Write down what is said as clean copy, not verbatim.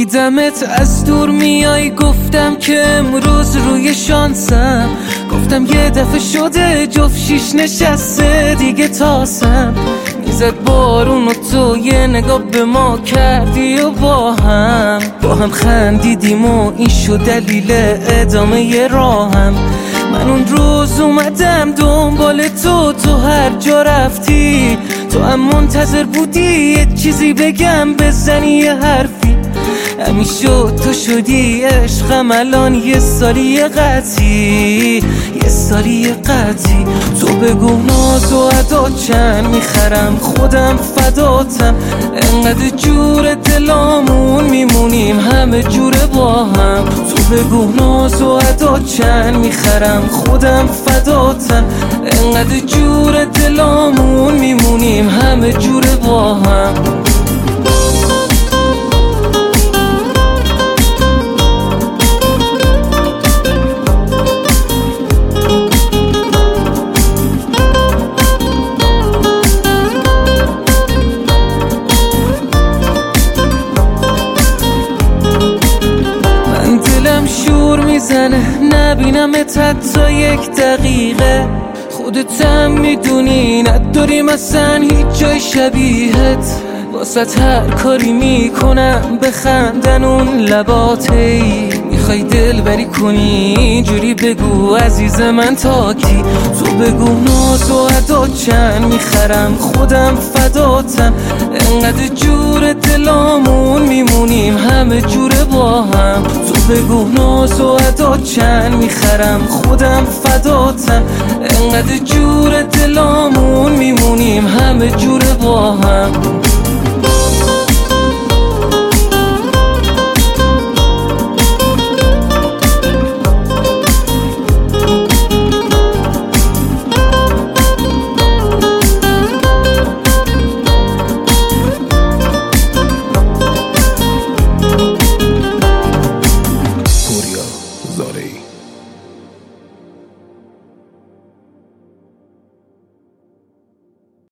دیدمت از دور میای، گفتم که امروز روی شانسم، گفتم یه دفعه شده جفت شیش نشسته دیگه تاسم. میزد بارون و تو یه نگاه به ما کردی و با هم خندیدیم و این شد دلیل ادامه راهم. من اون روز اومدم دنبال تو هر جا رفتی، تو هم منتظر بودی یه چیزی بگم بزنی یه حرفی. همین شد تو شدی عشقم، الان یه سالی قطعی، یه سالی قطعی. تو بگو ناز و ادا چند میخرم، خودم فداتم. انقدر جور دلامون میمونیم همه جوره با هم. تو بگو ناز و ادا چند میخرم، خودم فداتم. انقدر جور دلامون میمونیم همه جوره با هم. شور میزنه نبینمت حتی یک دقیقه، خودت هم میدونی نداریم اصلا هیچ جای شبیهت. واسه هر کاری میکنم بخندن اون لباتی، میخوای دل بری کنی اینجوری بگو عزیز من تا کی. تو بگو ناز و ادا چند میخرم، خودم فداتم. انقدر جور دلامون میمونیم همه جوره با هم. تو بگو ناز و ادا چند میخرم، خودم فداتم. انقدر جور دلامون میمونیم همه جوره با هم.